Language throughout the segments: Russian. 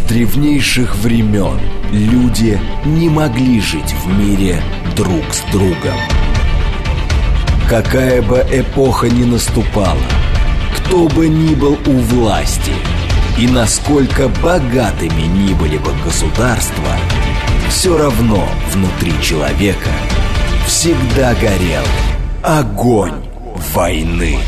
древнейших времен люди не могли жить в мире друг с другом. Какая бы эпоха ни наступала, кто бы ни был у власти и насколько богатыми ни были бы государства, все равно внутри человека всегда горел огонь войны.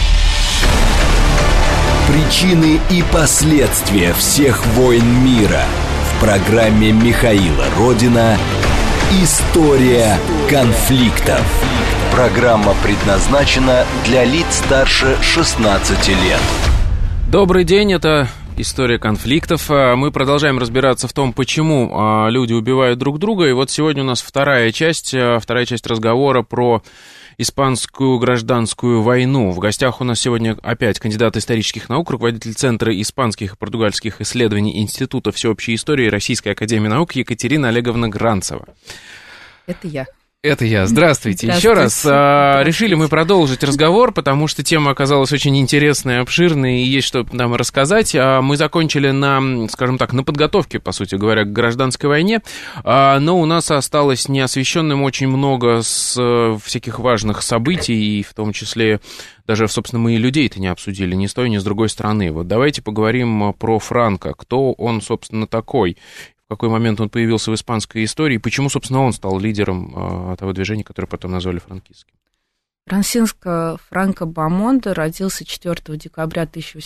Причины и последствия всех войн мира в программе Михаила Родина «История конфликтов». Программа предназначена для лиц старше 16 лет. Добрый день, это «История конфликтов». Мы продолжаем разбираться в том, почему люди убивают друг друга. И вот сегодня у нас вторая часть разговора про испанскую гражданскую войну. В гостях у нас сегодня опять кандидат исторических наук, руководитель Центра испанских и португальских исследований Института всеобщей истории Российской академии наук Екатерина Олеговна Гранцева. Это я. Здравствуйте. Еще раз. Решили мы продолжить разговор, потому что тема оказалась очень интересной, обширной, и есть что нам рассказать. Мы закончили на, скажем так, на подготовке, по сути говоря, к гражданской войне, но у нас осталось неосвещенным очень много всяких важных событий, и в том числе даже, собственно, мы и людей-то не обсудили ни с той, ни с другой стороны. Вот давайте поговорим про Франко. Кто он, собственно, такой? В какой момент он появился в испанской истории, и почему, собственно, он стал лидером того движения, которое потом назвали франкистским? Франсиско Франко Бамонте родился 4 декабря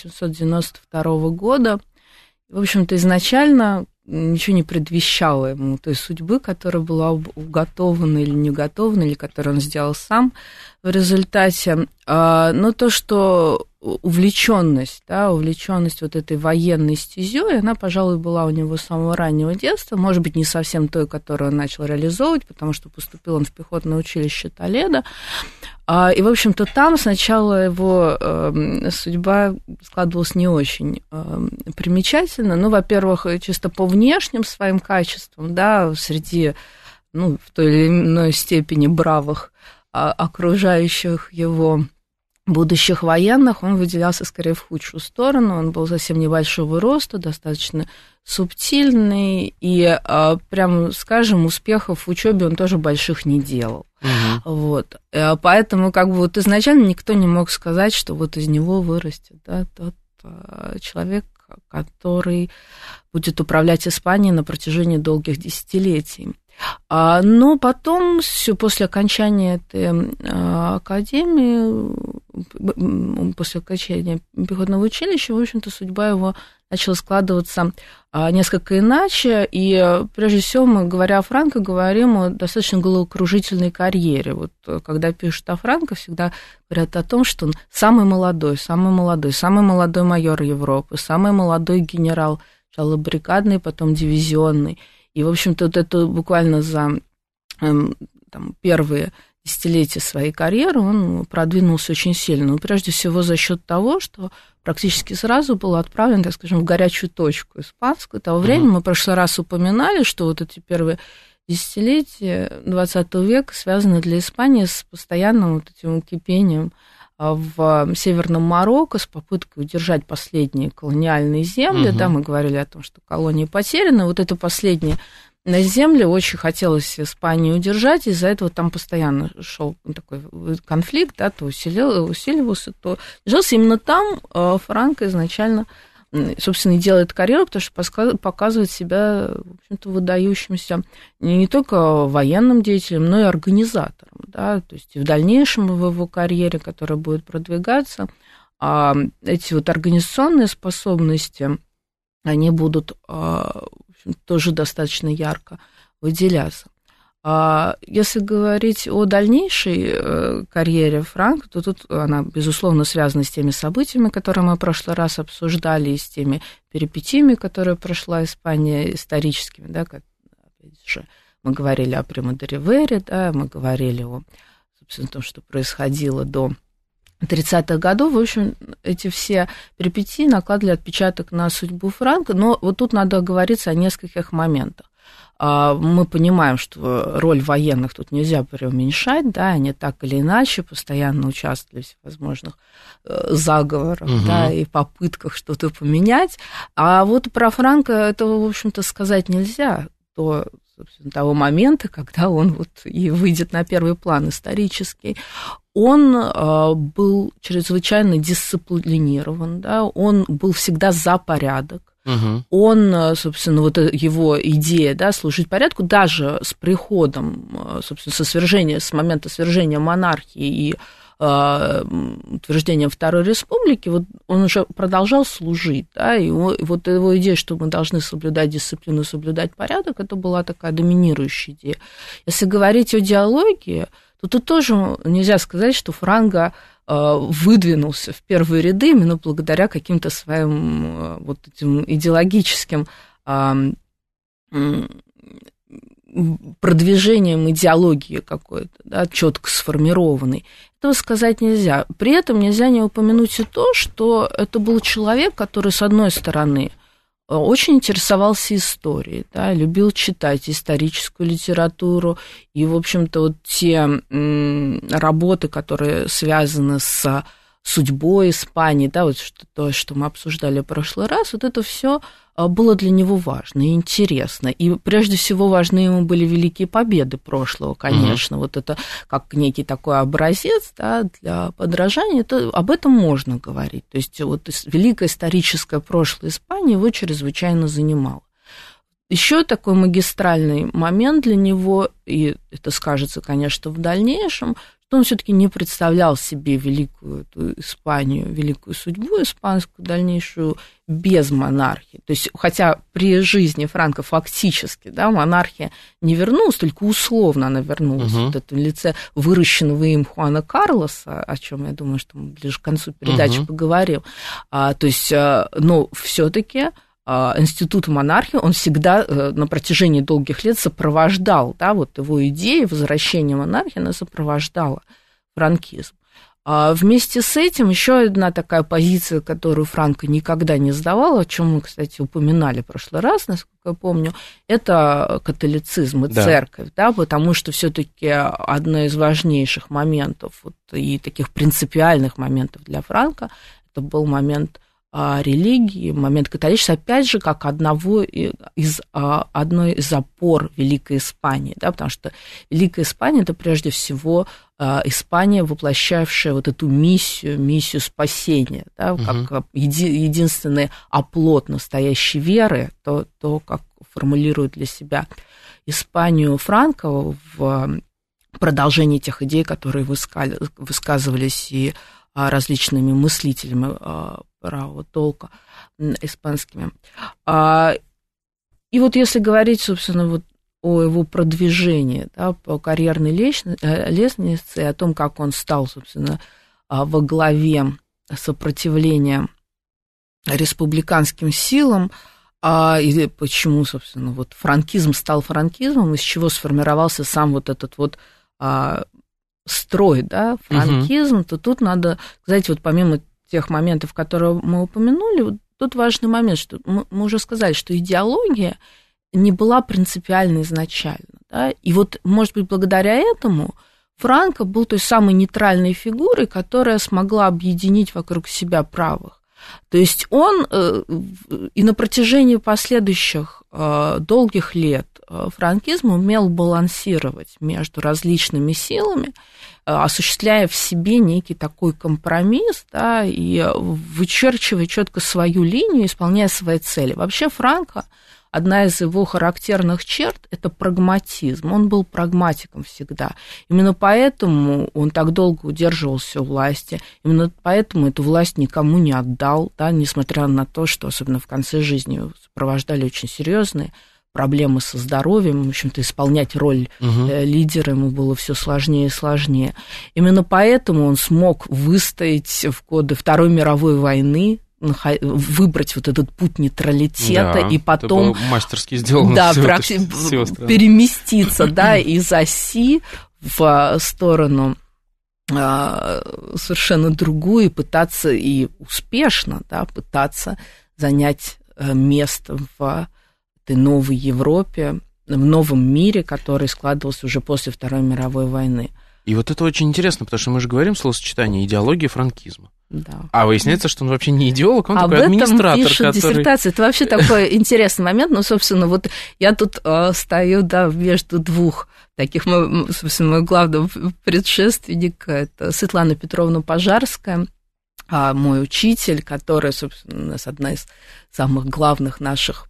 1892 года. В общем-то, изначально ничего не предвещало ему той судьбы, которая была уготована или не уготована, или которую он сделал сам в результате. Но то, что увлеченность вот этой военной стезей, она, пожалуй, была у него с самого раннего детства, может быть, не совсем той, которую он начал реализовывать, потому что поступил он в пехотное училище Толедо, и, в общем-то, там сначала его судьба складывалась не очень примечательно, во-первых, чисто по внешним своим качествам, среди, в той или иной степени бравых окружающих его будущих военных, он выделялся скорее в худшую сторону. Он был совсем небольшого роста, достаточно субтильный, и, прям скажем, успехов в учебе он тоже больших не делал. Вот. Поэтому изначально никто не мог сказать, что вот из него вырастет тот человек, который будет управлять Испанией на протяжении долгих десятилетий. Но потом, после окончания этой академии, после окончания пехотного училища, в общем-то, судьба его начала складываться несколько иначе. И, прежде всего, мы, говоря о Франко, говорим о достаточно головокружительной карьере. Вот когда пишут о Франко, всегда говорят о том, что он самый молодой майор Европы, самый молодой генерал, сначала бригадный, потом дивизионный. И, в общем-то, вот это буквально за первые десятилетия своей карьеры он продвинулся очень сильно. Прежде всего за счет того, что практически сразу был отправлен, так скажем, в горячую точку испанскую того времени. Мы в прошлый раз упоминали, что вот эти первые десятилетия XX века связаны для Испании с постоянным вот этим кипением в Северном Марокко, с попыткой удержать последние колониальные земли. Мы говорили о том, что колонии потеряны. Вот это последние земли очень хотелось Испании удержать, из-за этого там постоянно шел такой конфликт, то усиливался, то держался. Именно там Франко изначально, собственно, и делает карьеру, потому что показывает себя, в общем-то, выдающимся не только военным деятелем, но и организатором. То есть и в дальнейшем в его карьере, которая будет продвигаться, эти вот организационные способности, они будут тоже достаточно ярко выделяться. Если говорить о дальнейшей карьере Франко, то тут она, безусловно, связана с теми событиями, которые мы в прошлый раз обсуждали, и с теми перипетиями, которые прошла Испания историческими. Опять же, мы говорили о Примо де Ривере, мы говорили о, собственно, том, что происходило до 30-х годов. В общем, эти все перипетии накладывали отпечаток на судьбу Франко, но вот тут надо оговориться о нескольких моментах. Мы понимаем, что роль военных тут нельзя преуменьшать, да, они так или иначе постоянно участвовали в всевозможных заговорах, да, и попытках что-то поменять. А вот про Франко этого, в общем-то, сказать нельзя до, собственно, того момента, когда он вот и выйдет на первый план исторический. Он был чрезвычайно дисциплинирован, да, он был всегда за порядок. Он, собственно, вот его идея, да, служить порядку, даже с приходом, собственно, с момента свержения монархии и утверждением Второй Республики, вот он уже продолжал служить, да, и вот его идея, что мы должны соблюдать дисциплину, соблюдать порядок, это была такая доминирующая идея. Если говорить о идеологии, то тут тоже нельзя сказать, что Франко выдвинулся в первые ряды именно благодаря каким-то своим вот этим идеологическим продвижением идеологии какой-то, да, четко сформированной. Этого сказать нельзя. При этом нельзя не упомянуть и то, что это был человек, который, с одной стороны, очень интересовался историей, да, любил читать историческую литературу, и, в общем-то, вот те работы, которые связаны с судьбой Испании, да, вот то, что мы обсуждали в прошлый раз, вот это все было для него важно и интересно. И прежде всего важны ему были великие победы прошлого, конечно. Вот это как некий такой образец, да, для подражания, об этом можно говорить. То есть вот великое историческое прошлое Испании его чрезвычайно занимало. Еще такой магистральный момент для него, и это скажется, конечно, в дальнейшем, что он все-таки не представлял себе великую эту Испанию, великую судьбу испанскую дальнейшую без монархии. То есть, хотя при жизни Франко фактически, да, монархия не вернулась, только условно она вернулась. Вот это в лице выращенного им Хуана Карлоса, о чем я думаю, что мы ближе к концу передачи поговорим. То есть, но все-таки институт монархии, он всегда на протяжении долгих лет сопровождал, да, вот его идея возвращения монархии, она сопровождала франкизм. Вместе с этим еще одна такая позиция, которую Франко никогда не сдавал, о чем мы, кстати, упоминали в прошлый раз, насколько я помню, это католицизм и церковь, да, потому что все-таки одно из важнейших моментов вот, и таких принципиальных моментов для Франко, это был момент религии, момент католичества, опять же, как одной из опор Великой Испании, да, потому что Великая Испания – это прежде всего Испания, воплощавшая вот эту миссию спасения, да, как единственный оплот настоящей веры, то, как формулирует для себя Испанию Франко в продолжении тех идей, которые высказывались и различными мыслителями правого толка испанскими. И вот если говорить, собственно, вот о его продвижении, да, по карьерной лестнице, о том, как он стал, собственно, во главе сопротивления республиканским силам, и почему, собственно, вот франкизм стал франкизмом, из чего сформировался сам вот этот вот строй, да, франкизм, то тут надо сказать, вот помимо тех моментов, которые мы упомянули, вот тут важный момент, что мы уже сказали, что идеология не была принципиальна изначально, да, и вот, может быть, благодаря этому Франко был той самой нейтральной фигурой, которая смогла объединить вокруг себя правых. То есть он и на протяжении последующих долгих лет франкизм умел балансировать между различными силами, осуществляя в себе некий такой компромисс, да, и вычерчивая четко свою линию, исполняя свои цели. Вообще Франко, одна из его характерных черт – это прагматизм. Он был прагматиком всегда. Именно поэтому он так долго удерживался у власти, именно поэтому эту власть никому не отдал, да, несмотря на то, что особенно в конце жизни сопровождали очень серьезные проблемы со здоровьем, в общем-то, исполнять роль лидера ему было все сложнее и сложнее. Именно поэтому он смог выстоять в годы Второй мировой войны, выбрать вот этот путь нейтралитета, да, и потом... Это было мастерски сделано. Да, переместиться, да, из оси в сторону совершенно другую, и пытаться, и успешно, да, пытаться занять место в этой новой Европе, в новом мире, который складывался уже после Второй мировой войны. И вот это очень интересно, потому что мы же говорим словосочетание «идеология франкизма». Да. А выясняется, что он вообще не идеолог, он такой администратор. Об этом пишет диссертация. Это вообще такой интересный момент. Ну, собственно, вот я тут стою, да, между двух таких, собственно, мой главный предшественник, это Светлана Петровна Пожарская, мой учитель, которая, собственно, у нас одна из самых главных наших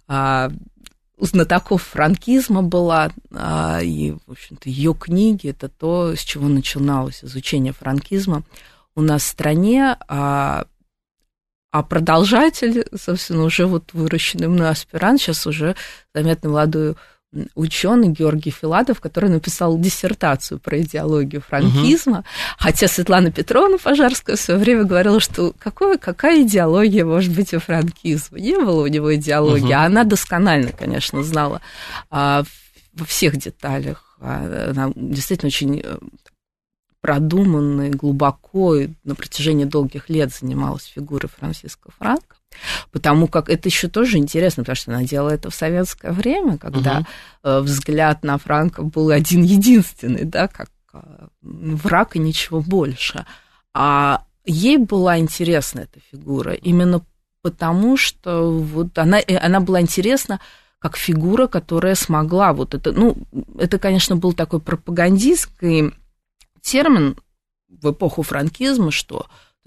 знатоков франкизма была, и, в общем-то, ее книги – это то, с чего начиналось изучение франкизма у нас в стране, а продолжатель, собственно, уже вот выращенный мной аспирант, сейчас уже заметно молодой ученый Георгий Филатов, который написал диссертацию про идеологию франкизма, хотя Светлана Петровна Пожарская в свое время говорила, что какая идеология может быть у франкизма? Не было у него идеологии, а она досконально, конечно, знала во всех деталях. Она действительно очень продуманно и глубоко и на протяжении долгих лет занималась фигурой Франциска Франко, потому как это еще тоже интересно, потому что она делала это в советское время, когда взгляд на Франко был один-единственный, да, как враг и ничего больше. А ей была интересна эта фигура именно потому, что вот она была интересна как фигура, которая смогла вот это, ну, это, конечно, был такой пропагандистский термин в эпоху франкизма, что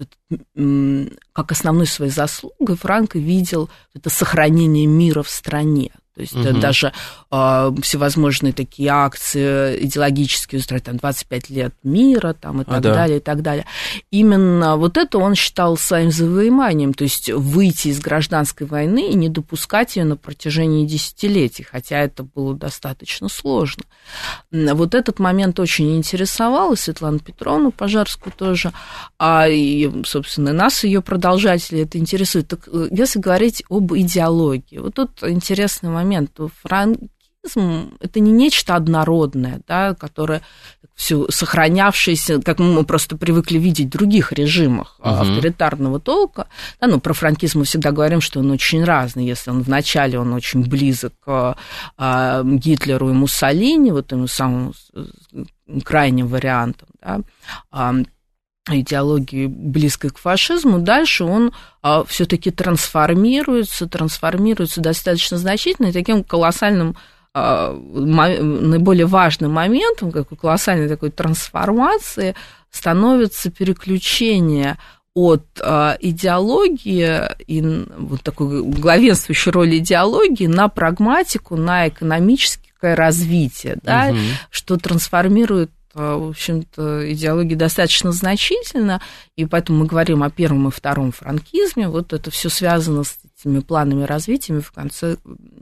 как основной своей заслугой Франко видел это сохранение мира в стране. То есть даже всевозможные такие акции идеологические устроить, там, 25 лет мира, там, и так далее, и так далее. Именно вот это он считал своим завоеванием, то есть выйти из гражданской войны и не допускать ее на протяжении десятилетий, хотя это было достаточно сложно. Вот этот момент очень интересовал и Светлану Петровну Пожарскую тоже, и, собственно, нас, ее продолжатели, это интересует. Так, если говорить об идеологии, вот тут интересный момент. Франкизм – это не нечто однородное, да, которое все сохранявшееся, как мы просто привыкли видеть в других режимах авторитарного толка. Да, ну, про франкизм мы всегда говорим, что он очень разный. Если он вначале он очень близок к Гитлеру и Муссолини, вот этому самому крайним вариантам, да, идеологии, близкой к фашизму, дальше он все-таки трансформируется достаточно значительно, и таким колоссальным, наиболее важным моментом, как колоссальной такой трансформации, становится переключение от идеологии и вот такой главенствующей роли идеологии на прагматику, на экономическое развитие, да, что трансформирует, в общем-то, идеология достаточно значительно, и поэтому мы говорим о первом и втором франкизме. Вот это все связано с этими планами развития в конце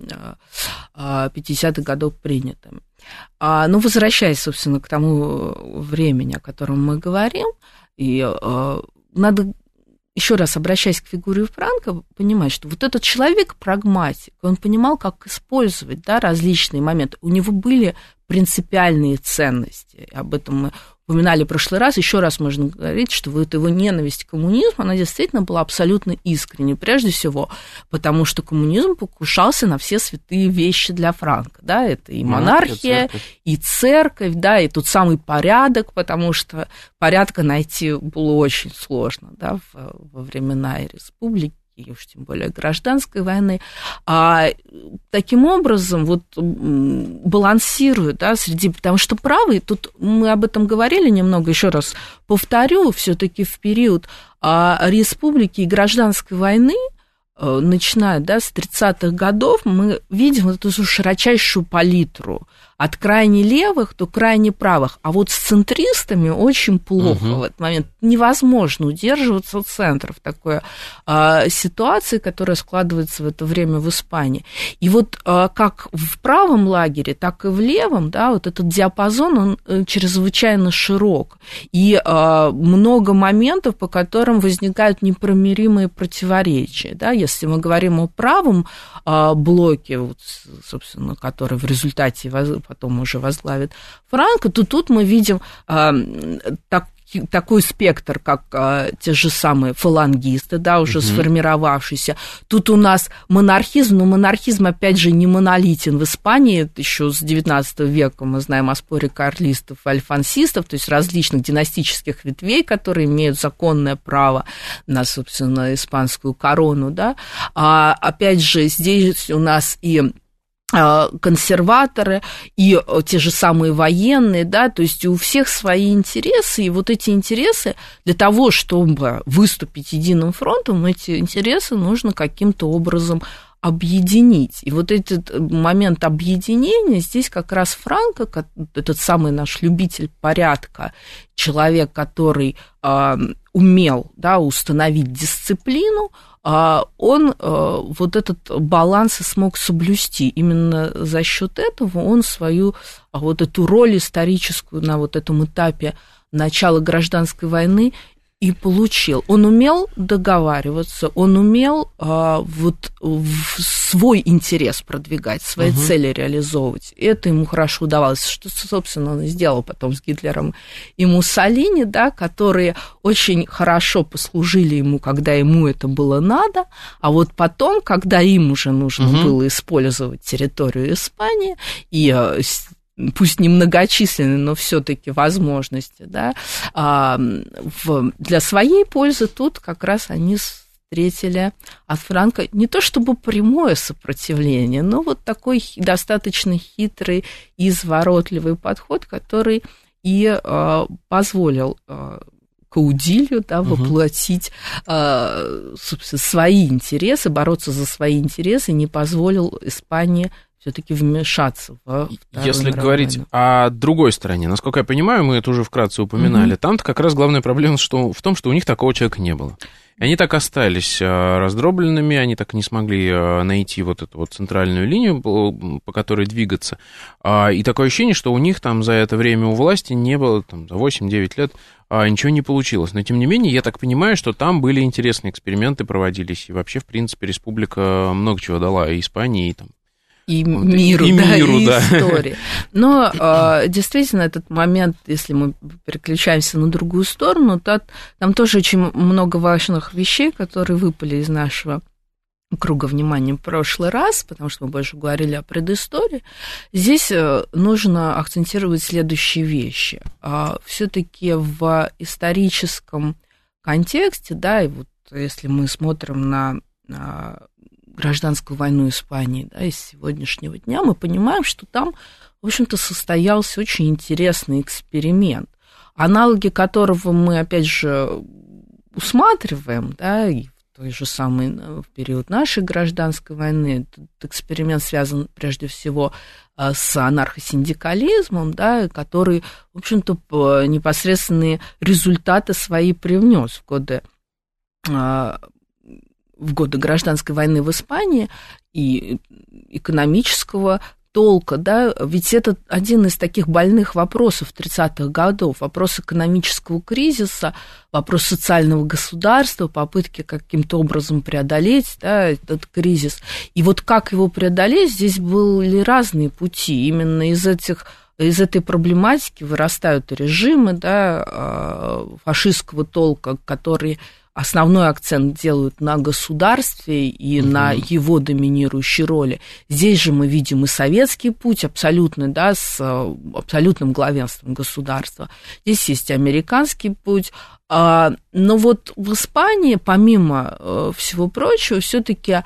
50-х годов принятыми. Но возвращаясь, собственно, к тому времени, о котором мы говорим, и надо, еще раз обращаясь к фигуре Франко, понимать, что вот этот человек прагматик, он понимал, как использовать, да, различные моменты. У него были принципиальные ценности. Об этом мы упоминали в прошлый раз. Еще раз можно говорить, что вот его ненависть к коммунизму, она действительно была абсолютно искренней. Прежде всего, потому что коммунизм покушался на все святые вещи для Франко. Да? Это и монархия, и церковь, да, и тот самый порядок, потому что порядка найти было очень сложно, да, во времена республики, и уж тем более гражданской войны, таким образом вот балансируют, да, потому что правый, тут мы об этом говорили немного, еще раз повторю, все-таки в период республики и гражданской войны, начиная, да, с 30-х годов, мы видим эту широчайшую палитру от крайне левых до крайне правых, а вот с центристами очень плохо в этот момент. Невозможно удерживаться от центра в такой ситуации, которая складывается в это время в Испании. И вот как в правом лагере, так и в левом, да, вот этот диапазон, он чрезвычайно широк. И много моментов, по которым возникают непримиримые противоречия. Да. Если мы говорим о правом блоке, вот, собственно, который в результате потом уже возглавит Франко, то тут мы видим такие такой спектр, как те же самые фалангисты, да, уже сформировавшиеся. Тут у нас монархизм, но монархизм, опять же, не монолитен. В Испании еще с XIX века мы знаем о споре карлистов и альфонсистов, то есть различных династических ветвей, которые имеют законное право на, собственно, испанскую корону, да. Опять же, здесь у нас и консерваторы, и те же самые военные, да, то есть у всех свои интересы, и вот эти интересы, для того, чтобы выступить единым фронтом, эти интересы нужно каким-то образом объединить. И вот этот момент объединения, здесь как раз Франко, этот самый наш любитель порядка, человек, который умел, да, установить дисциплину, он вот этот баланс и смог соблюсти. Именно за счет этого он свою вот эту роль историческую на вот этом этапе начала гражданской войны и получил. Он умел договариваться, он умел вот свой интерес продвигать, свои цели реализовывать. И это ему хорошо удавалось, что, собственно, он и сделал потом с Гитлером и Муссолини, да, которые очень хорошо послужили ему, когда ему это было надо, а вот потом, когда им уже нужно было использовать территорию Испании и пусть не многочисленные, но все-таки возможности, да, для своей пользы тут как раз они встретили от Франко не то чтобы прямое сопротивление, но вот такой достаточно хитрый и изворотливый подход, который и позволил Каудилью, да, воплотить, собственно, свои интересы, бороться за свои интересы, не позволил Испании все-таки вмешаться во Вторую Если мировую говорить войну. о другой стороне, насколько я понимаю, мы это уже вкратце упоминали, там-то как раз главная проблема в том, что у них такого человека не было. И они так остались раздробленными, они так и не смогли найти вот эту вот центральную линию, по которой двигаться. И такое ощущение, что у них там за это время у власти не было, там, за 8-9 лет, ничего не получилось. Но, тем не менее, я так понимаю, что там были интересные эксперименты, проводились. И вообще, в принципе, республика много чего дала и Испании, и там... И миру, и истории. Но действительно этот момент, если мы переключаемся на другую сторону, то там тоже очень много важных вещей, которые выпали из нашего круга внимания в прошлый раз, потому что мы больше говорили о предыстории. Здесь нужно акцентировать следующие вещи. Все-таки в историческом контексте, да, и вот если мы смотрим на гражданскую войну Испании, да, из сегодняшнего дня, мы понимаем, что там, в общем-то, состоялся очень интересный эксперимент, аналоги которого мы, опять же, усматриваем, да, и в той же самой, в период нашей гражданской войны. Этот эксперимент связан прежде всего с анархосиндикализмом, да, который, в общем-то, непосредственные результаты свои привнес в годы гражданской войны в Испании и экономического толка, да, ведь это один из таких больных вопросов 30-х годов, вопрос экономического кризиса, вопрос социального государства, попытки каким-то образом преодолеть, да, этот кризис. И вот как его преодолеть, здесь были разные пути. Именно из этой проблематики вырастают режимы, да, фашистского толка, которые основной акцент делают на государстве и на его доминирующей роли. Здесь же мы видим и советский путь абсолютный, да, с абсолютным главенством государства. Здесь есть и американский путь. Но вот в Испании, помимо всего прочего, все-таки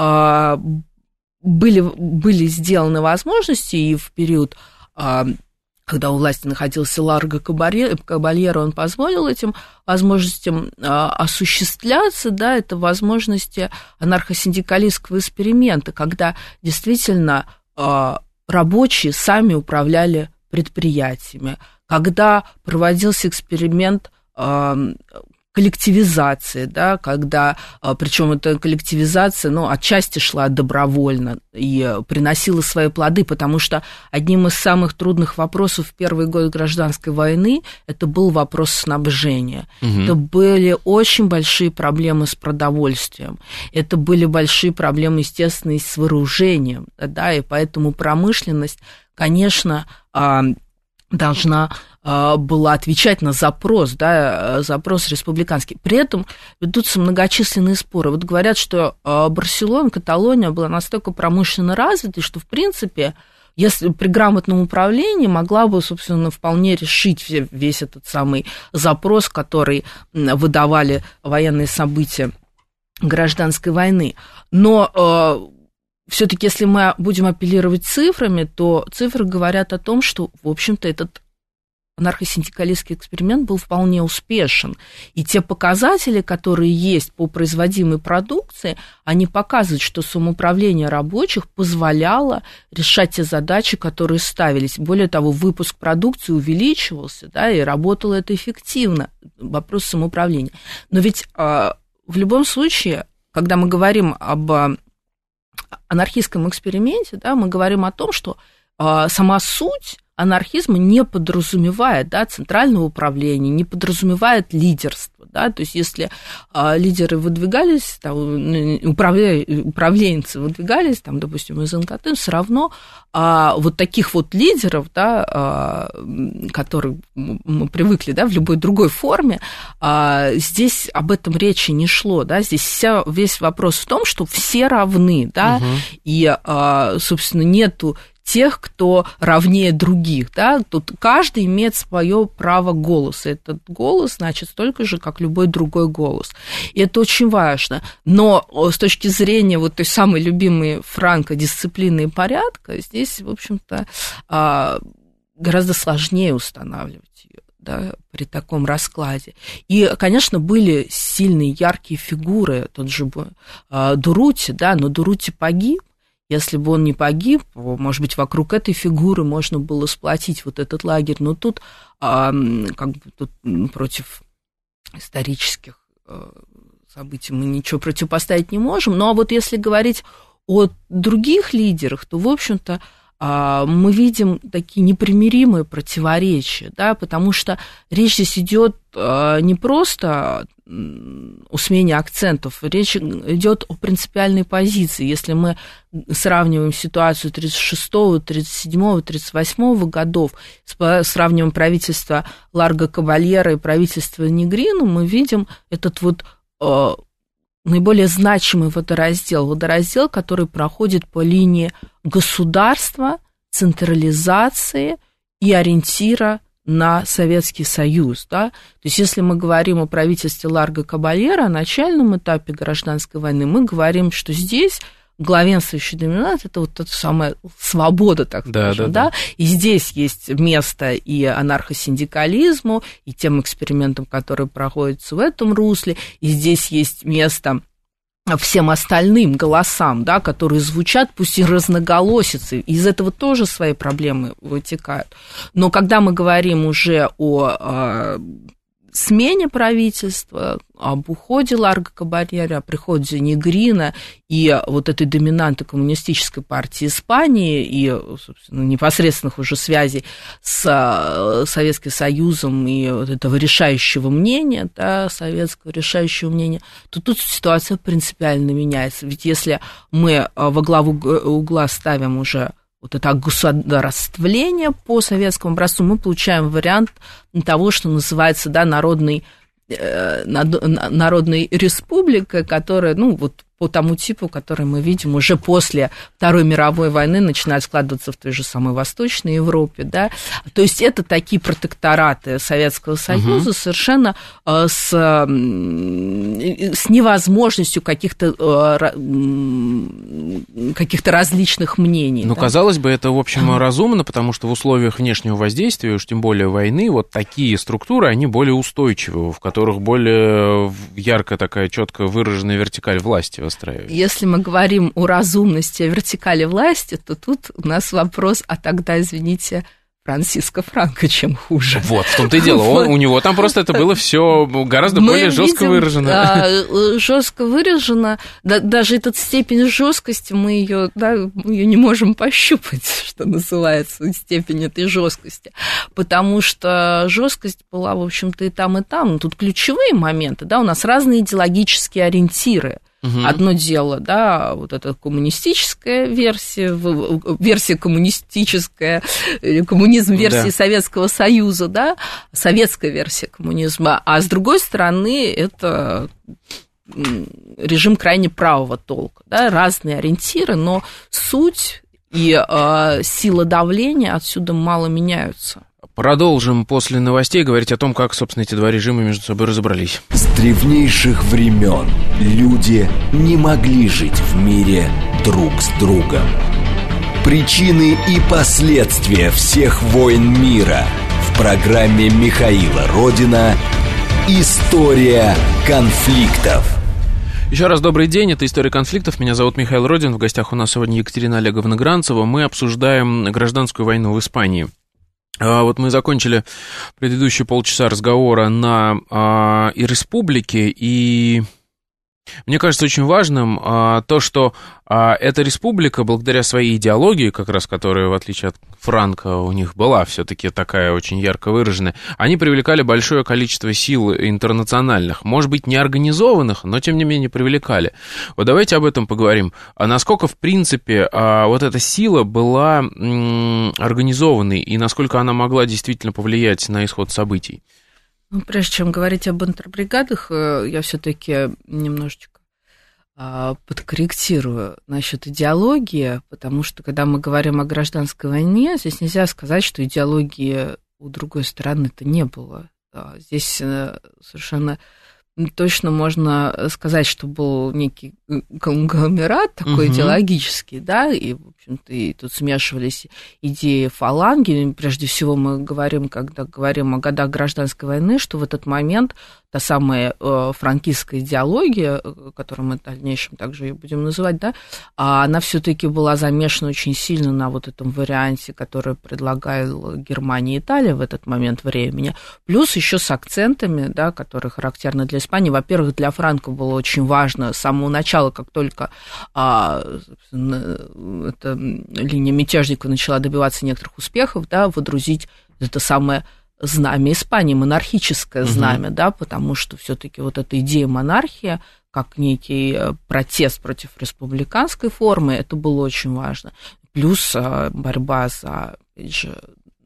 были сделаны возможности, и в период, когда у власти находился Ларго Кабальеро, он позволил этим возможностям осуществляться, да, это возможности анархосиндикалистского эксперимента, когда действительно рабочие сами управляли предприятиями, когда проводился эксперимент коллективизации, да, когда, причем эта коллективизация, ну, отчасти шла добровольно и приносила свои плоды, потому что одним из самых трудных вопросов в первый год гражданской войны это был вопрос снабжения. Это были очень большие проблемы с продовольствием, это были большие проблемы, естественно, и с вооружением, да, и поэтому промышленность, конечно, должна была отвечать на запрос, да, запрос республиканский. При этом ведутся многочисленные споры. Вот говорят, что Барселона, Каталония была настолько промышленно развитой, что, в принципе, если при грамотном управлении могла бы, собственно, вполне решить весь этот самый запрос, который выдавали военные события гражданской войны. Но все-таки, если мы будем апеллировать цифрами, то цифры говорят о том, что, в общем-то, этот анархосиндикалистский эксперимент был вполне успешен. И те показатели, которые есть по производимой продукции, они показывают, что самоуправление рабочих позволяло решать те задачи, которые ставились. Более того, выпуск продукции увеличивался, да, и работало это эффективно. Вопрос самоуправления. Но ведь в любом случае, когда мы говорим об анархистском эксперименте, да, мы говорим о том, что сама суть анархизма не подразумевает, да, центрального управления, не подразумевает лидерство. Да, то есть если лидеры выдвигались, там, управленцы выдвигались, там, допустим, из НКТ, все равно вот таких вот лидеров, да, которые мы привыкли, да, в любой другой форме, здесь об этом речи не шло. Да, здесь весь вопрос в том, что все равны, да, и, собственно, нету тех, кто равнее других, да, тут каждый имеет свое право голоса. Этот голос, значит, столько же, как любой другой голос. И это очень важно. Но с точки зрения вот той самой любимой Франко дисциплины и порядка, здесь, в общем-то, гораздо сложнее устанавливать ее, да, при таком раскладе. И, конечно, были сильные, яркие фигуры, тот же Дурути, да, но Дурути погиб. Если бы он не погиб, может быть, вокруг этой фигуры можно было сплотить вот этот лагерь, но тут, как бы, тут против исторических событий мы ничего противопоставить не можем. Ну, а вот если говорить о других лидерах, то, в общем-то, мы видим такие непримиримые противоречия, да, потому что речь здесь идет не просто о смене акцентов, речь идет о принципиальной позиции. Если мы сравниваем ситуацию 36-го, 37-го, 38-го годов, сравниваем правительство Ларго Кабальера и правительство Негрина, мы видим этот вот наиболее значимый водораздел, который проходит по линии государства, централизации и ориентира на Советский Союз. Да? То есть если мы говорим о правительстве Ларго Кабальера, о начальном этапе гражданской войны, мы говорим, что здесь главенствующий доминант – это вот та самая свобода, так скажем, да? И здесь есть место и анархосиндикализму, и тем экспериментам, которые проходятся в этом русле, и здесь есть место всем остальным голосам, да, которые звучат, пусть и разноголосицы, из этого тоже свои проблемы вытекают. Но когда мы говорим уже о смене правительства, об уходе Ларго Кабальера, о приходе Негрина и вот этой доминанты коммунистической партии Испании и, собственно, непосредственных уже связей с Советским Союзом и вот этого решающего мнения, да, советского решающего мнения, то тут ситуация принципиально меняется. Ведь если мы во главу угла ставим уже вот это государствление по советскому образцу, мы получаем вариант того, что называется, да, народной республикой, которая, ну, вот по тому типу, который мы видим уже после Второй мировой войны, начинает складываться в той же самой Восточной Европе, да, то есть это такие протектораты Советского Союза совершенно с невозможностью каких-то различных мнений. Ну, да? Казалось бы, это, в общем, разумно, потому что в условиях внешнего воздействия, уж тем более войны, вот такие структуры, они более устойчивы, в которых более ярко такая четко выраженная вертикаль власти выстраивается. Если мы говорим о разумности, о вертикали власти, то тут у нас вопрос, а тогда, извините, Франциско Франко чем хуже. Вот, в том-то и дело. У него там просто это было все гораздо более жестко выражено. Жестко выражено. Даже эта степень жесткости мы ее не можем пощупать, что называется, степень этой жесткости. Потому что жесткость была, в общем-то, и там, и там. Тут ключевые моменты, да, у нас разные идеологические ориентиры. Одно дело, да, вот эта коммунистическая версия коммунистическая, коммунизм версии Советского Союза, да, советская версия коммунизма, а с другой стороны, это режим крайне правого толка, да, разные ориентиры, но суть и сила давления отсюда мало меняются. Продолжим после новостей говорить о том, как, собственно, эти два режима между собой разобрались. С древнейших времен люди не могли жить в мире друг с другом. Причины и последствия всех войн мира в программе Михаила Родина «История конфликтов». Еще раз добрый день, это «История конфликтов». Меня зовут Михаил Родин. В гостях у нас сегодня Екатерина Олеговна Гранцева. Мы обсуждаем гражданскую войну в Испании. Вот мы закончили предыдущие полчаса разговора на республике, и мне кажется очень важным то, что эта республика, благодаря своей идеологии, как раз которая, в отличие от Франко, у них была все-таки такая очень ярко выраженная, они привлекали большое количество сил интернациональных, может быть, не организованных, но, тем не менее, привлекали. Вот давайте об этом поговорим. А насколько, в принципе, вот эта сила была организованной, и насколько она могла действительно повлиять на исход событий? Ну, прежде чем говорить об интербригадах, я все-таки немножечко подкорректирую насчет идеологии, потому что, когда мы говорим о гражданской войне, здесь нельзя сказать, что идеологии у другой стороны-то не было. Здесь совершенно точно можно сказать, что был некий конгломерат такой идеологический, да, и, в общем-то, и тут смешивались идеи фаланги. Прежде всего мы говорим, когда говорим о годах гражданской войны, что в этот момент та самая франкистская идеология, которую мы в дальнейшем также ее будем называть, да, она все-таки была замешана очень сильно на вот этом варианте, который предлагала Германия и Италия в этот момент времени, плюс еще с акцентами, да, которые характерны для Испании. Во-первых, для Франко было очень важно с самого начала, как только эта линия мятежников начала добиваться некоторых успехов, да, водрузить это самое знамя Испании, монархическое знамя, да, потому что все-таки вот эта идея монархии, как некий протест против республиканской формы, это было очень важно. Плюс борьба за, опять же,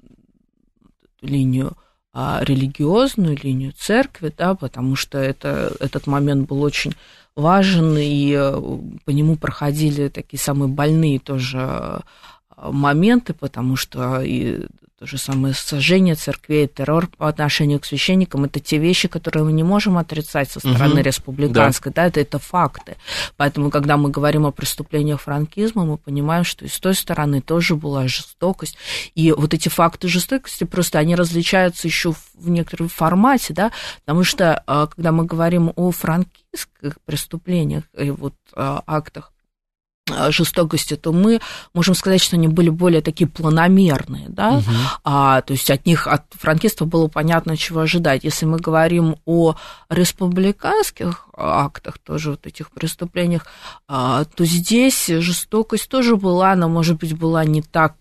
линию религиозную, линию церкви, да, потому что этот момент был очень важен, и по нему проходили такие самые больные тоже моменты, потому что и то же самое сожжение церквей, террор по отношению к священникам, это те вещи, которые мы не можем отрицать со стороны республиканской, да, это факты. Поэтому, когда мы говорим о преступлениях франкизма, мы понимаем, что и с той стороны тоже была жестокость. И вот эти факты жестокости просто они различаются еще в некотором формате, да, потому что, когда мы говорим о франкистских преступлениях и вот актах жестокости, то мы можем сказать, что они были более такие планомерные, да, то есть от них, от франкистов было понятно, чего ожидать. Если мы говорим о республиканских актах, тоже вот этих преступлениях, то здесь жестокость тоже была, она, может быть, была не так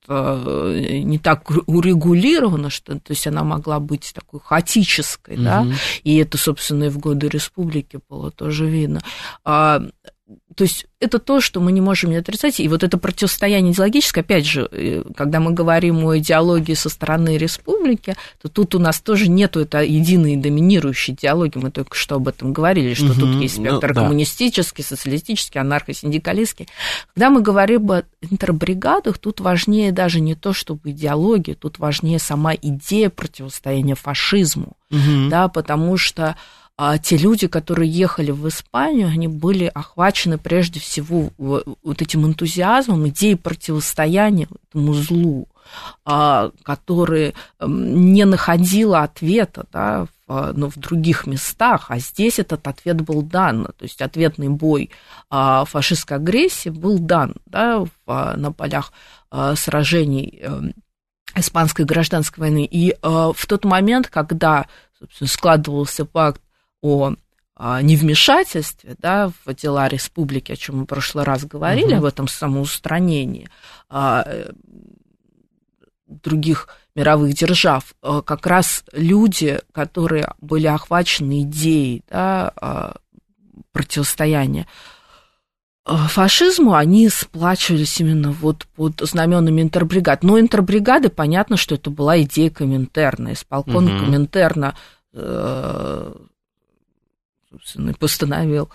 урегулирована, что, то есть она могла быть такой хаотической, да, и это, собственно, и в годы республики было тоже видно. То есть это то, что мы не можем не отрицать, и вот это противостояние идеологическое, опять же, когда мы говорим о идеологии со стороны республики, то тут у нас тоже нету этой единой доминирующей идеологии, мы только что об этом говорили, что тут есть спектр коммунистический, социалистический, анархосиндикалистский. Когда мы говорим об интербригадах, тут важнее даже не то, чтобы идеология, тут важнее сама идея противостояния фашизму, да, потому что те люди, которые ехали в Испанию, они были охвачены прежде всего вот этим энтузиазмом, идеей противостояния этому злу, который не находила ответа, да, но в других местах, а здесь этот ответ был дан, то есть ответный бой фашистской агрессии был дан, да, на полях сражений Испанской гражданской войны. И в тот момент, когда, собственно, складывался пакт о невмешательстве, да, в дела республики, о чем мы в прошлый раз говорили, об этом самоустранении других мировых держав, как раз люди, которые были охвачены идеей, да, противостояния фашизму, они сплачивались именно вот под знаменами интербригад. Но интербригады, понятно, что это была идея Коминтерна. Исполком Коминтерна, собственно, постановил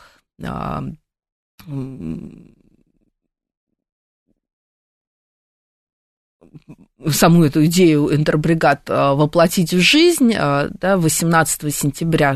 саму эту идею интербригад воплотить в жизнь, да, 18 сентября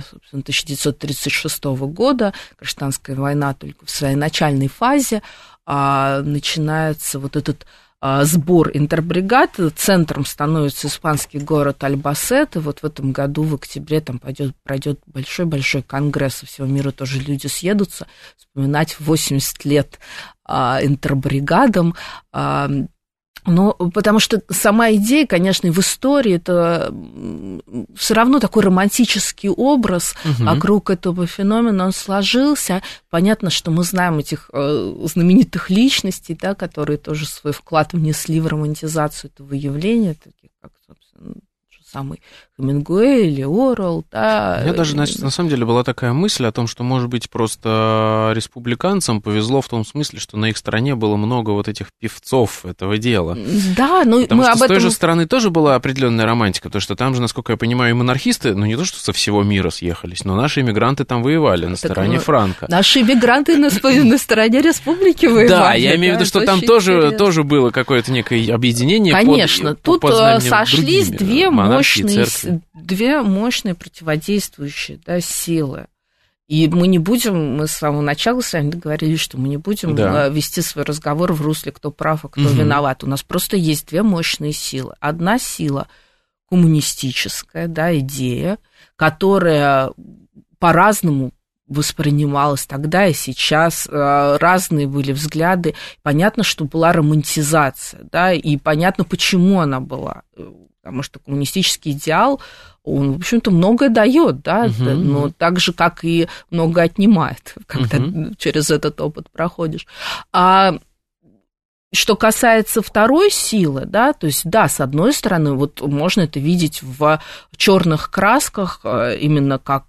1936 года, гражданская война только в своей начальной фазе, начинается вот этот сбор интербригад, центром становится испанский город Альбасет, и вот в этом году, в октябре, там пройдет большой-большой конгресс, со всего мира тоже люди съедутся вспоминать 80 лет интербригадам. Но потому что сама идея, конечно, и в истории это все равно такой романтический образ вокруг этого феномена, он сложился. Понятно, что мы знаем этих знаменитых личностей, да, которые тоже свой вклад внесли в романтизацию этого явления, таких как, собственно, самый Хемингуэй или Орвелл, да. У меня даже, значит, на самом деле была такая мысль о том, что, может быть, просто республиканцам повезло в том смысле, что на их стороне было много вот этих певцов этого дела. Да, ну потому мы что об с той этом... же стороны тоже была определенная романтика, потому что там же, насколько я понимаю, и монархисты, ну не то, что со всего мира съехались, но наши иммигранты там воевали на стороне Франко. Наши иммигранты на стороне республики воевали. Да, я имею в виду, что там тоже было какое-то некое объединение. Конечно, тут сошлись две мощные противодействующие, да, силы. И мы не будем, мы с самого начала с вами договорились, что мы не будем вести свой разговор в русле, кто прав, а кто виноват. У нас просто есть две мощные силы. Одна сила коммунистическая, да, идея, которая по-разному воспринималась тогда и сейчас, разные были взгляды. Понятно, что была романтизация, да, и понятно, почему она была. Потому что коммунистический идеал, он, в общем-то, многое дает, да, но так же, как и много отнимает, когда через этот опыт проходишь. А что касается второй силы, да, то есть, да, с одной стороны, вот можно это видеть в черных красках, именно как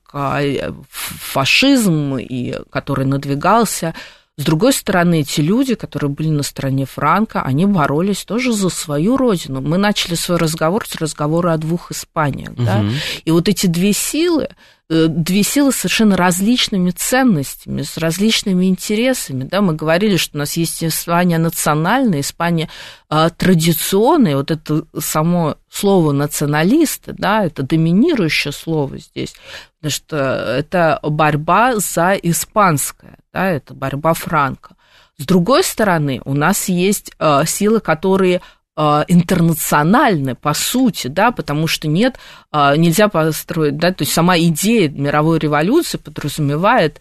фашизм, и который надвигался. С другой стороны, эти люди, которые были на стороне Франко, они боролись тоже за свою родину. Мы начали свой разговор с разговора о двух Испаниях, да? И вот эти две силы с совершенно различными ценностями, с различными интересами, да? Мы говорили, что у нас есть Испания национальная, Испания традиционная, вот это само слово националисты, да, это доминирующее слово здесь, потому что это борьба за испанское, да, это борьба Франко. С другой стороны, у нас есть силы, которые интернациональны, по сути, да, потому что нельзя построить, да, то есть сама идея мировой революции подразумевает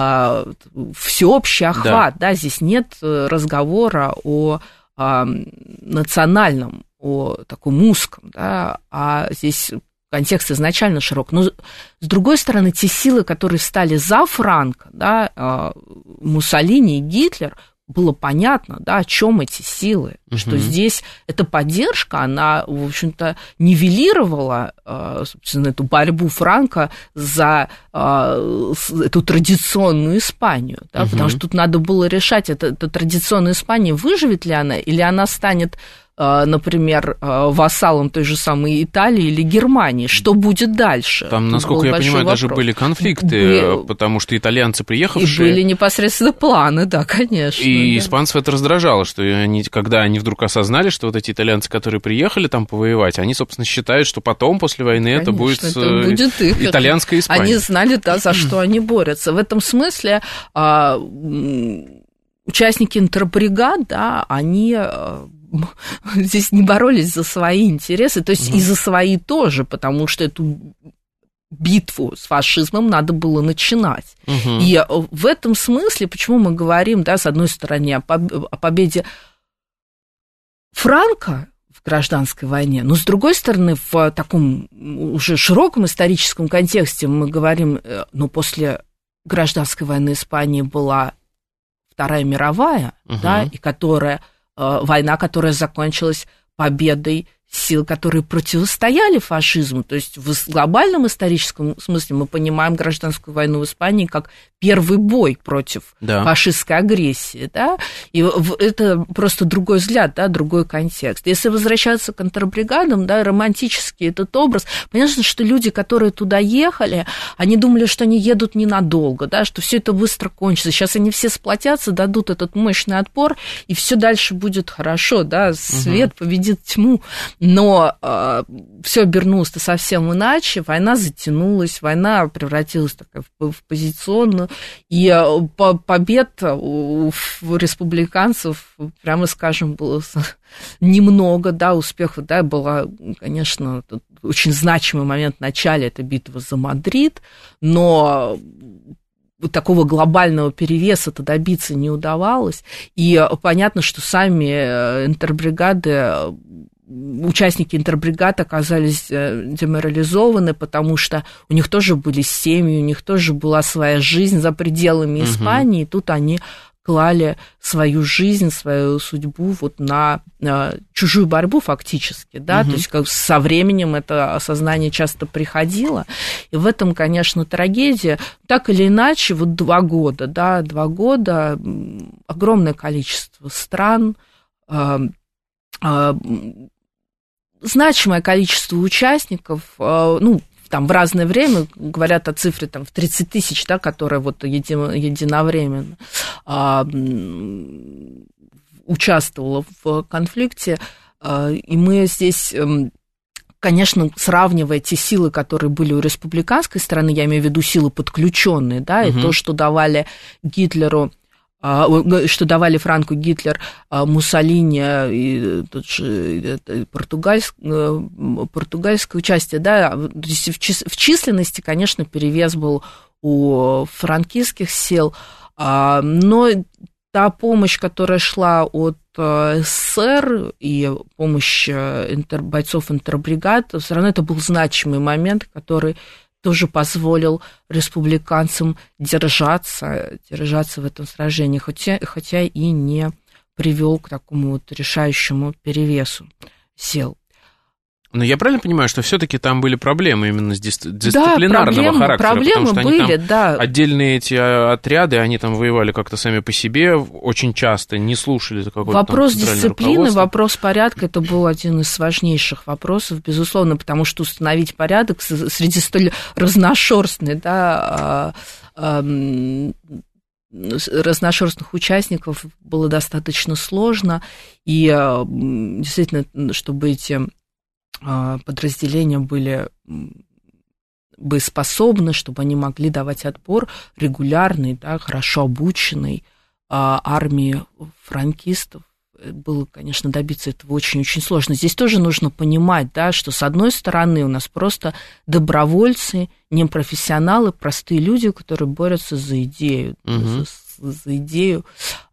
всеобщий охват, да, здесь нет разговора о национальном, о таком узком, да, а здесь контекст изначально широк. Но, с другой стороны, те силы, которые стали за Франко, да, Муссолини и Гитлер, было понятно, да, о чем эти силы, что здесь эта поддержка, она, в общем-то, нивелировала, собственно, эту борьбу Франко за эту традиционную Испанию, да, потому что тут надо было решать, эта традиционная Испания, выживет ли она, или она станет, например, вассалом той же самой Италии или Германии. Что будет дальше? Там, насколько я понимаю, даже были конфликты, потому что итальянцы, приехавшие... И были непосредственно планы, да, конечно. И испанцев это раздражало, что когда они вдруг осознали, что вот эти итальянцы, которые приехали там повоевать, они, собственно, считают, что потом, после войны, конечно, это будет их итальянская Испания. Они знали, да, за что они борются. В этом смысле участники интербригад, да, они... здесь не боролись за свои интересы, то есть и за свои тоже, потому что эту битву с фашизмом надо было начинать. И в этом смысле, почему мы говорим, да, с одной стороны, о победе Франко в гражданской войне, но с другой стороны, в таком уже широком историческом контексте мы говорим, ну, после гражданской войны Испании была Вторая мировая, да, и война, которая закончилась победой силы, которые противостояли фашизму, то есть в глобальном историческом смысле мы понимаем гражданскую войну в Испании как первый бой против фашистской агрессии, да, и это просто другой взгляд, да, другой контекст. Если возвращаться к контрбригадам, да, романтический этот образ, понятно, что люди, которые туда ехали, они думали, что они едут ненадолго, да, что все это быстро кончится, сейчас они все сплотятся, дадут этот мощный отпор, и все дальше будет хорошо, да, свет победит тьму. Но все обернулось-то совсем иначе, война затянулась, война превратилась в позиционную, и побед у республиканцев, прямо скажем, было немного, да, успехов, да, была, конечно, очень значимый момент в начале, это битва за Мадрид, но такого глобального перевеса-то добиться не удавалось, и понятно, что сами интербригады, участники интербригад оказались деморализованы, потому что у них тоже были семьи, у них тоже была своя жизнь за пределами Испании, и тут они клали свою жизнь, свою судьбу вот на чужую борьбу фактически, да, то есть как со временем это осознание часто приходило, и в этом, конечно, трагедия. Так или иначе, вот 2 года, огромное количество стран, значимое количество участников, ну, там в разное время, говорят о цифре там, в 30 тысяч, да, которая вот единовременно участвовала в конфликте, и мы здесь, конечно, сравнивая те силы, которые были у республиканской стороны, я имею в виду силы подключенные, да, и то, что давали Гитлеру, что давали Франку Гитлер, Муссолини и тот же португальское участие, да, в численности, конечно, перевес был у франкистских сил, но та помощь, которая шла от СССР и помощь бойцов интербригад, все равно это был значимый момент, который тоже позволил республиканцам держаться в этом сражении, хотя и не привел к такому вот решающему перевесу сил. Но я правильно понимаю, что все-таки там были проблемы именно с дисциплинарного характера? Проблемы потому что были, они там, да. Отдельные эти отряды, они там воевали как-то сами по себе, очень часто не слушали какого-то Вопрос там центрального дисциплины, руководства. вопрос порядка, это был один из важнейших вопросов, безусловно, потому что установить порядок среди столь разношерстной, да, разношерстных участников было достаточно сложно, и действительно, чтобы эти подразделения были боеспособны, чтобы они могли давать отпор регулярной, да, хорошо обученной армии франкистов. Было, конечно, добиться этого очень-очень сложно. Здесь тоже нужно понимать, да, что, с одной стороны, у нас просто добровольцы, непрофессионалы, простые люди, которые борются за идею, за идею.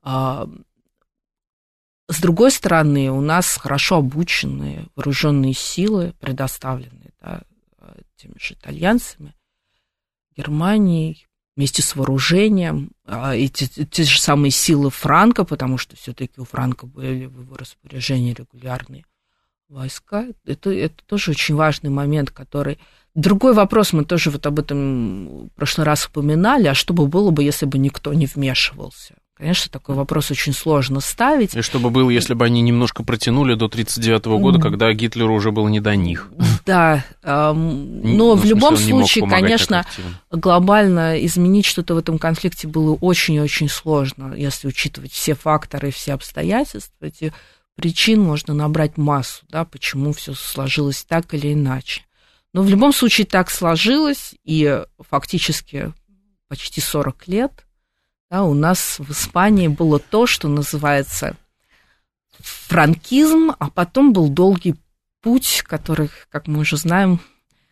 С другой стороны, у нас хорошо обученные вооруженные силы, предоставленные, да, теми же итальянцами, Германией, вместе с вооружением, и те же самые силы Франко, потому что все-таки у Франко были в его распоряжении регулярные войска. Это тоже очень важный момент, который... Другой вопрос, мы тоже вот об этом в прошлый раз упоминали, а что бы было бы, если бы никто не вмешивался? Конечно, такой вопрос очень сложно ставить. И что бы было, если бы они немножко протянули до 1939 года, когда Гитлеру уже было не до них? Да, но в любом случае, конечно, глобально изменить что-то в этом конфликте было очень-очень сложно, если учитывать все факторы, все обстоятельства. Эти причин можно набрать массу, да, почему все сложилось так или иначе. Но в любом случае так сложилось, и фактически почти 40 лет, да, у нас в Испании было то, что называется франкизм, а потом был долгий путь, который, как мы уже знаем,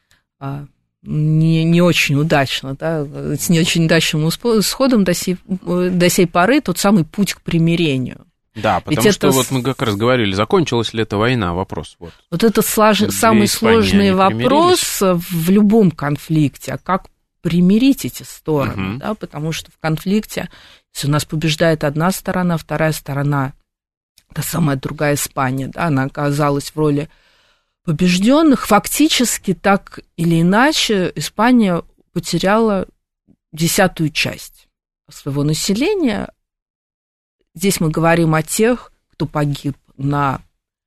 не очень удачно, да, с не очень удачным исходом до сей поры, тот самый путь к примирению. Да, потому что вот мы как раз говорили, закончилась ли эта война, вопрос. Вот это самый сложный вопрос в любом конфликте, а как примирить эти стороны, да, потому что в конфликте, если у нас побеждает одна сторона, вторая сторона, та самая другая Испания, да, она оказалась в роли побежденных. Фактически, так или иначе, Испания потеряла 10-ю часть своего населения. Здесь мы говорим о тех, кто погиб на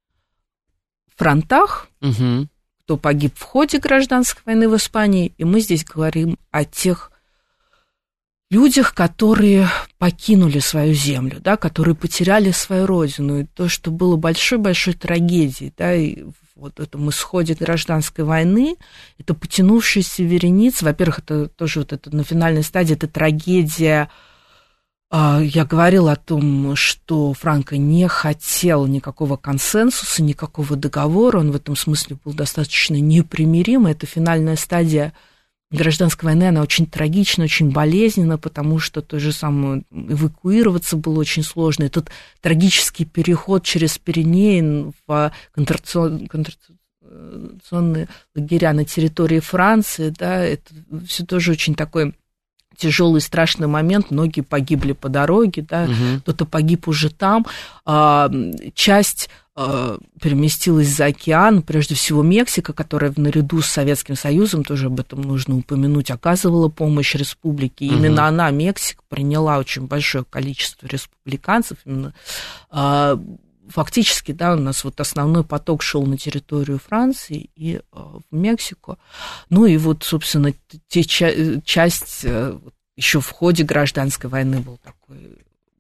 фронтах, кто погиб в ходе гражданской войны в Испании, и мы здесь говорим о тех людях, которые покинули свою землю, да, которые потеряли свою родину, и то, что было большой-большой трагедией, да, и в вот этом исходе гражданской войны, это потянувшиеся вереницы, во-первых, это тоже вот это на финальной стадии, это трагедия. Я говорила о том, что Франко не хотел никакого консенсуса, никакого договора, он в этом смысле был достаточно непримирим, это финальная стадия гражданской войны, она очень трагична, очень болезненна, потому что то же самое эвакуироваться было очень сложно. Этот трагический переход через Пиренеи в концентрационные лагеря на территории Франции, да, это все тоже очень такой тяжелый, страшный момент. Многие погибли по дороге, да, кто-то погиб уже там. Часть переместилась за океан, прежде всего Мексика, которая наряду с Советским Союзом, тоже об этом нужно упомянуть, оказывала помощь республике. Именно она, Мексика, приняла очень большое количество республиканцев. Именно, фактически, да, у нас вот основной поток шел на территорию Франции и в Мексику. Ну и вот, собственно, часть еще в ходе гражданской войны был такой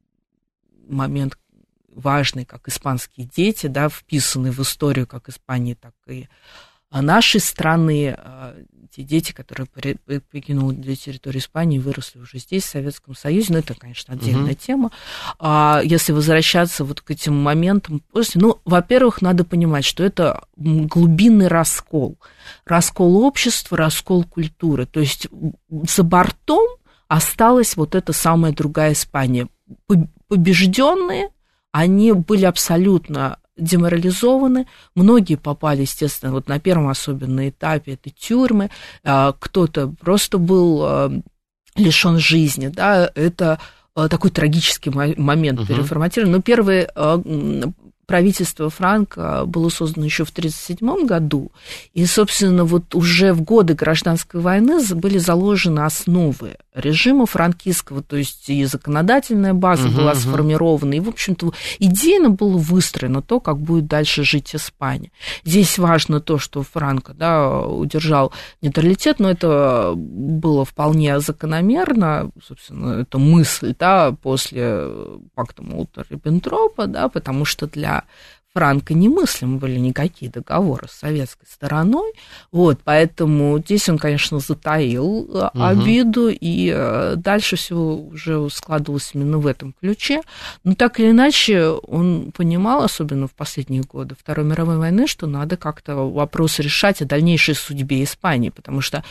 момент важный, как испанские дети, да, вписанные в историю как Испании, так и нашей страны. Те дети, которые покинули для территории Испании, выросли уже здесь, в Советском Союзе. Но это, конечно, отдельная тема. Если возвращаться вот к этим моментам после... Ну, во-первых, надо понимать, что это глубинный раскол. Раскол общества, раскол культуры. То есть за бортом осталась вот эта самая другая Испания. Побежденные, они были абсолютно деморализованы, многие попали, естественно, вот на первом особенно этапе, это тюрьмы, кто-то просто был лишен жизни, да, это такой трагический момент переформатирования. Но первое правительство Франко было создано еще в 1937 году, и, собственно, вот уже в годы гражданской войны были заложены основы режима франкистского, то есть и законодательная база была сформирована, и, в общем-то, идейно было выстроено то, как будет дальше жить Испания. Здесь важно то, что Франко, да, удержал нейтралитет, но это было вполне закономерно, собственно, это мысль, да, после пакта Молотова-Риббентропа, да, потому что для Франко немыслимы были никакие договоры с советской стороной, вот, поэтому здесь он, конечно, затаил обиду, и дальше все уже складывалось именно в этом ключе, но так или иначе он понимал, особенно в последние годы Второй мировой войны, что надо как-то вопрос решать о дальнейшей судьбе Испании, потому что,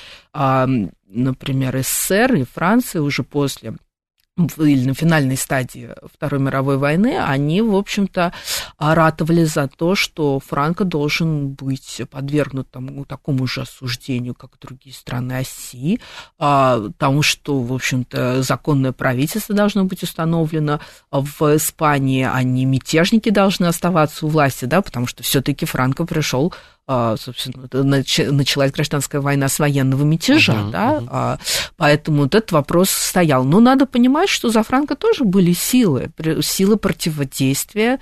например, СССР и Франция уже после или на финальной стадии Второй мировой войны, они, в общем-то, ратовали за то, что Франко должен быть подвергнут такому же осуждению, как и другие страны оси, тому, что, в общем-то, законное правительство должно быть установлено в Испании, а не мятежники должны оставаться у власти, да, потому что все-таки Франко пришел, собственно, началась гражданская война с военного мятежа, да, поэтому вот этот вопрос стоял. Но надо понимать, что за Франко тоже были силы противодействия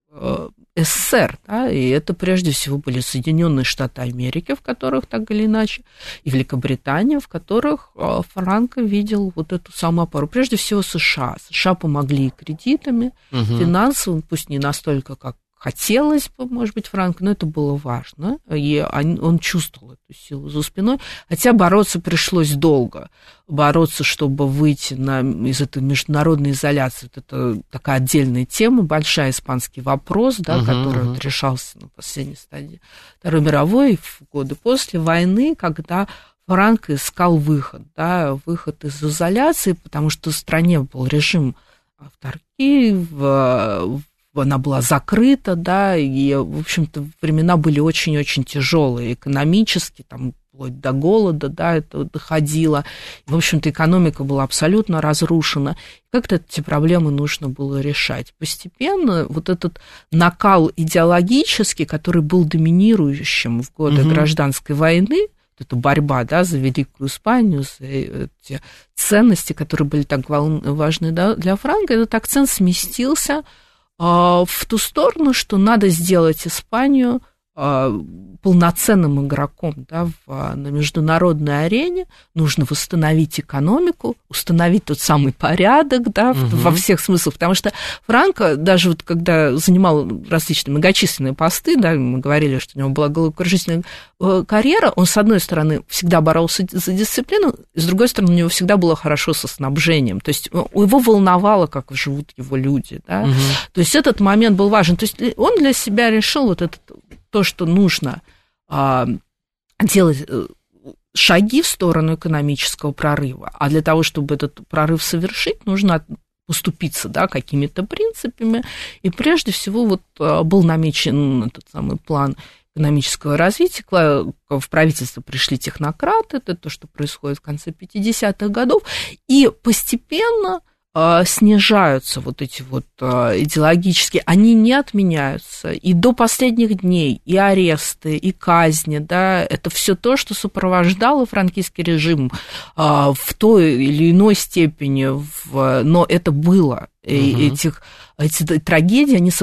СССР, да, и это прежде всего были Соединенные Штаты Америки, в которых так или иначе, и Великобритания, в которых Франко видел вот эту самую опору. Прежде всего США. США помогли кредитами, финансовым, пусть не настолько, как хотелось бы, может быть, Франко, но это было важно, и он чувствовал эту силу за спиной, хотя бороться пришлось долго, бороться, чтобы выйти из этой международной изоляции, вот это такая отдельная тема, большой испанский вопрос, да, который вот решался на последней стадии Второй мировой, в годы после войны, когда Франко искал выход, да, выход из изоляции, потому что в стране был режим авторки, она была закрыта, да, и, в общем-то, времена были очень-очень тяжелые экономически, там вплоть до голода, да, это доходило. В общем-то, экономика была абсолютно разрушена. Как-то эти проблемы нужно было решать. Постепенно вот этот накал идеологический, который был доминирующим в годы гражданской войны, эта борьба, да, за Великую Испанию, за эти ценности, которые были так важны для Франко, этот акцент сместился в ту сторону, что надо сделать Испанию полноценным игроком, да, на международной арене, нужно восстановить экономику, установить тот самый порядок, да, во всех смыслах, потому что Франко, даже вот когда занимал различные многочисленные посты, да, мы говорили, что у него была головокружительная карьера, он, с одной стороны, всегда боролся за дисциплину, с другой стороны, у него всегда было хорошо со снабжением, то есть его волновало, как живут его люди, да, то есть этот момент был важен, то есть он для себя решил вот этот то, что нужно делать шаги в сторону экономического прорыва, а для того, чтобы этот прорыв совершить, нужно поступиться, да, какими-то принципами, и прежде всего вот был намечен этот самый план экономического развития, в правительство пришли технократы, это то, что происходит в конце 50-х годов, и постепенно снижаются вот эти вот идеологические, они не отменяются, и до последних дней и аресты, и казни, да, это все то, что сопровождало франкистский режим в той или иной степени, но это было. Эти трагедии, они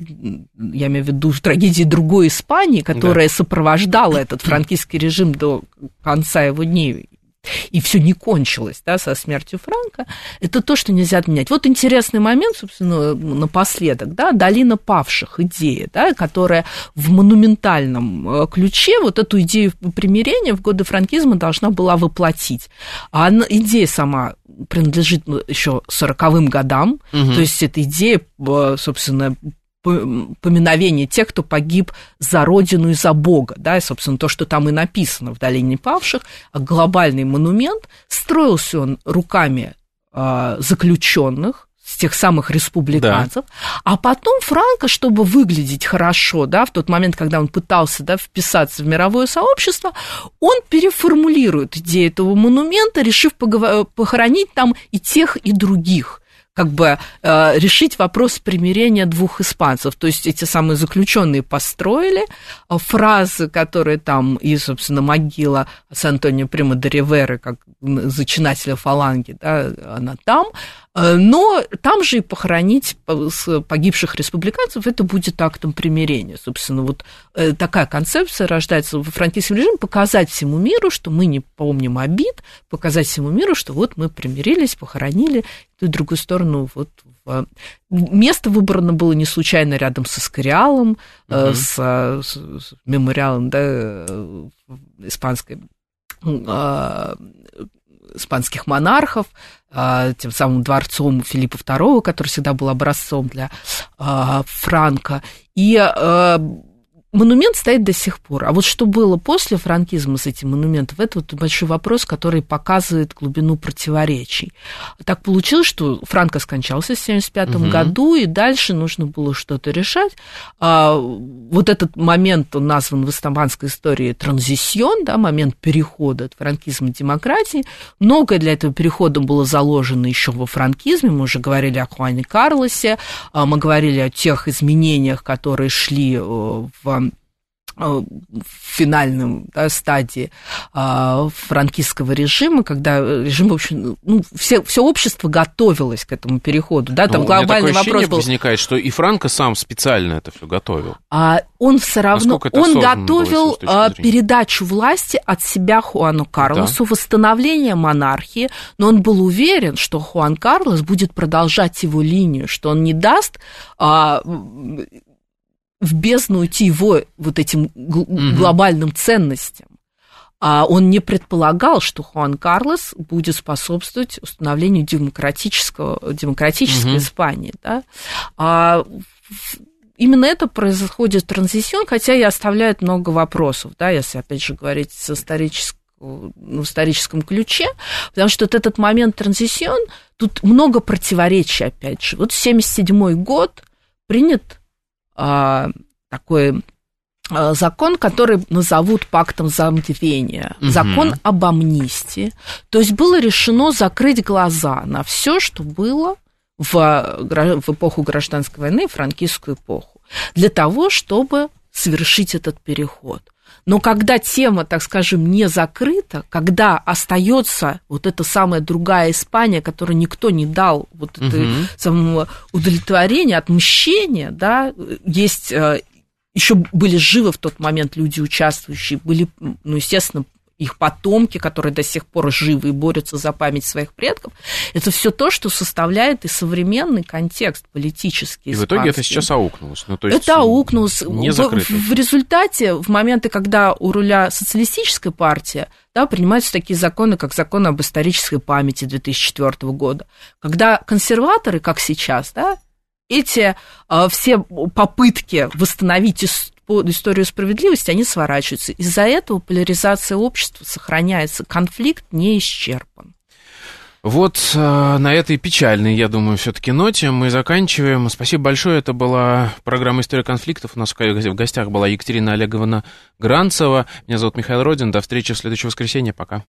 я имею в виду трагедии другой Испании, которая сопровождала этот франкистский режим до конца его дней, и все не кончилось, да, со смертью Франко, это то, что нельзя отменять. Вот интересный момент, собственно, напоследок, да, долина павших, идея, да, которая в монументальном ключе вот эту идею примирения в годы франкизма должна была воплотить. А идея сама принадлежит еще 40-м годам, то есть эта идея, собственно, поминовение тех, кто погиб за Родину и за Бога, да, и, собственно, то, что там и написано в «Долине павших», глобальный монумент, строился он руками заключенных, с тех самых республиканцев, а потом Франко, чтобы выглядеть хорошо, да, в тот момент, когда он пытался, да, вписаться в мировое сообщество, он переформулирует идею этого монумента, решив похоронить там и тех, и других, как бы решить вопрос примирения двух испанцев. То есть эти самые заключенные построили фразы, которые там, и, собственно, могила Сан-Антонио Примо де Риверы, как зачинателя фаланги, да, она там, но там же и похоронить погибших республиканцев, это будет актом примирения. Собственно, вот такая концепция рождается во франкистском режиме, показать всему миру, что мы не помним обид, показать всему миру, что вот мы примирились, похоронили ту и другую сторону. Вот место выбрано было не случайно рядом со Эскориалом, с мемориалом, да, испанских монархов, тем самым дворцом Филиппа II, который всегда был образцом для Франко. И монумент стоит до сих пор. А вот что было после франкизма с этим монументом, это вот большой вопрос, который показывает глубину противоречий. Так получилось, что Франко скончался в 1975 году, и дальше нужно было что-то решать. Вот этот момент, он назван в испанской истории транзисьон, да, момент перехода от франкизма к демократии. Многое для этого перехода было заложено еще во франкизме. Мы уже говорили о Хуане Карлосе, мы говорили о тех изменениях, которые шли в финальном, да, стадии франкистского режима, когда режим, в общем, ну, все общество готовилось к этому переходу, да, там глобальный вопрос был. Возникает, что и Франко сам специально это все готовил. Он все равно, он готовил передачу власти от себя Хуану Карлосу, восстановление монархии, но он был уверен, что Хуан Карлос будет продолжать его линию, что он не даст в бездну уйти его вот этим глобальным ценностям. Он не предполагал, что Хуан Карлос будет способствовать установлению демократической Испании. Да? Именно это происходит в транзисьон, хотя и оставляет много вопросов, да, если, опять же, говорить в историческом ключе, потому что вот этот момент транзисьон, тут много противоречий, опять же. Вот 1977 год принят такой закон, который назовут пактом замирения, закон об амнистии. То есть было решено закрыть глаза на все, что было в эпоху гражданской войны, франкистскую эпоху, для того, чтобы совершить этот переход. Но когда тема, так скажем, не закрыта, когда остается вот эта самая другая Испания, которой никто не дал вот это самого удовлетворения, отмщения, да, есть, еще были живы в тот момент люди, участвующие, были, ну, естественно, их потомки, которые до сих пор живы и борются за память своих предков, это все то, что составляет и современный контекст политический. И в итоге это сейчас аукнулось. Ну, то есть это аукнулось. Не закрыто. В результате, в моменты, когда у руля социалистическая партия, да, принимаются такие законы, как закон об исторической памяти 2004 года, когда консерваторы, как сейчас, да, эти все попытки восстановить историю справедливости, они сворачиваются. Из-за этого поляризация общества сохраняется, конфликт не исчерпан. Вот на этой печальной, я думаю, все-таки ноте мы заканчиваем. Спасибо большое. Это была программа «История конфликтов». У нас в гостях была Екатерина Олеговна Гранцева. Меня зовут Михаил Родин. До встречи в следующее воскресенье. Пока.